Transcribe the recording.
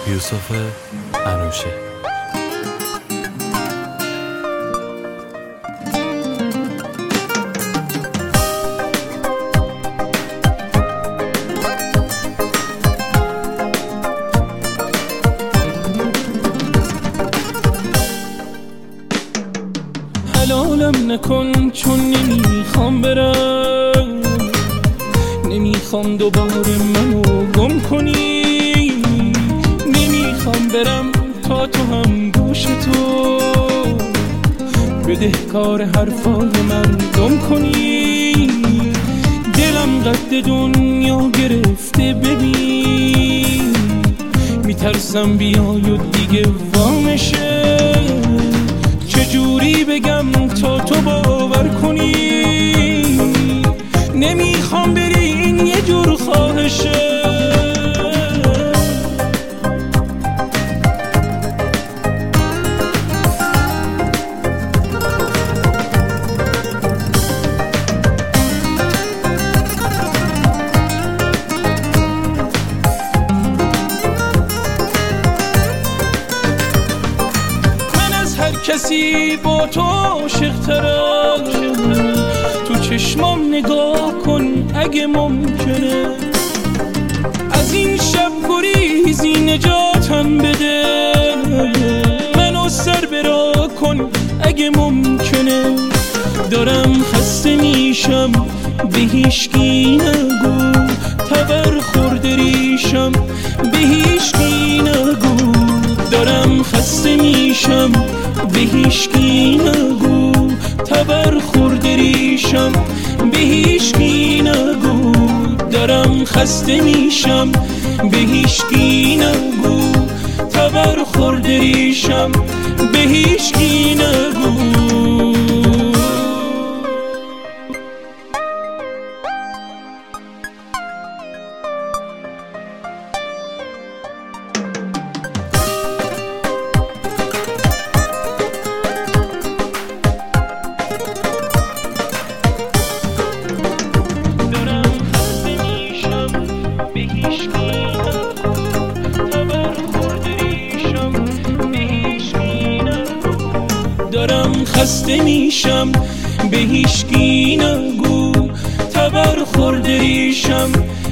یوسف انوشه. حلالم نکن چون نمیخوام برم، نمیخوام دوباره منو گم کنی، نمیخوام برم تا تو هم گوش تو بدهکار حرفای من گم کنی. دلم قد دنیا گرفته ببین، میترسم بیای و دیگه وامشه. چجوری بگم تا تو باور کنی، نمیخوام بری این یه جور خواهشه. کسی با تو عاشق‌ترم، تو چشمام نگاه کن اگه ممکنه، از این شب گریزی نجاتم بده، منو سر برا کن اگه ممکنه. دارم خسته میشم به هیچکی نگو، تبر خورده ریشم به هیچکی نگو. دارم خسته میشم به هیچکی نگو، تبر خورده ریشم به هیچکی نگو. دارم خسته میشم به هیچکی نگو، تبر خورده ریشم به هیچکی نگو. دارم خسته میشم به هیچکی نگو، تبر خورده ریشم